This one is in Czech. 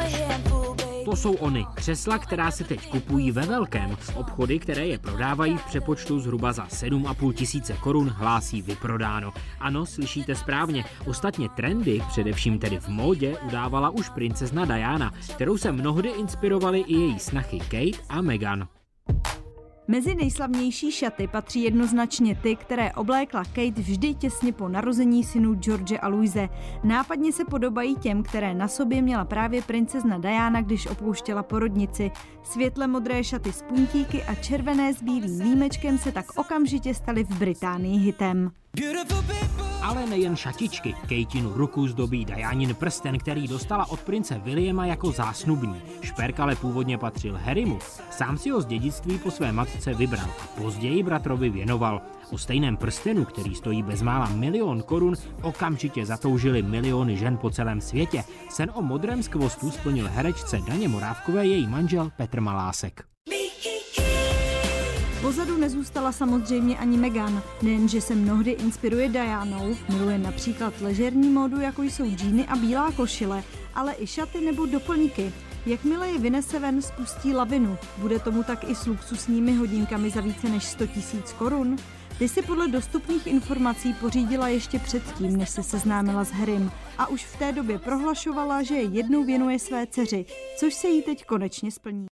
To jsou ony, křesla, která se teď kupují ve velkém. Obchody, které je prodávají v přepočtu zhruba za 7,5 tisíce korun, hlásí vyprodáno. Ano, slyšíte správně. Ostatně trendy, především tedy v módě, udávala už princezna Diana, kterou se mnohdy inspirovaly i její snachy Kate a Meghan. Mezi nejslavnější šaty patří jednoznačně ty, které oblékla Kate vždy těsně po narození synů George a Louise. Nápadně se podobají těm, které na sobě měla právě princezna Diana, když opouštěla porodnici. Světle modré šaty s puntíky a červené s bílým límečkem se tak okamžitě staly v Británii hitem. Ale nejen šatičky. Kateinu ruku zdobí Dianin prsten, který dostala od prince Williama jako zásnubní. Šperk ale původně patřil Harrymu. Sám si ho z dědictví po své matce vybral a později bratrovi věnoval. O stejném prstenu, který stojí bezmála 1 000 000 korun, okamžitě zatoužily miliony žen po celém světě. Sen o modrém skvostu splnil herečce Daně Morávkové její manžel Petr Malásek. Pozadu nezůstala samozřejmě ani Meghan. Nejenže se mnohdy inspiruje Dianou, miluje například ležerní módu, jako jsou džíny a bílá košile, ale i šaty nebo doplňky. Jakmile je vynese ven, spustí lavinu. Bude tomu tak i s luxusními hodinkami za více než 100 000 korun? Ty si podle dostupných informací pořídila ještě předtím, než se seznámila s Harrym. A už v té době prohlašovala, že je jednou věnuje své dceři, což se jí teď konečně splní.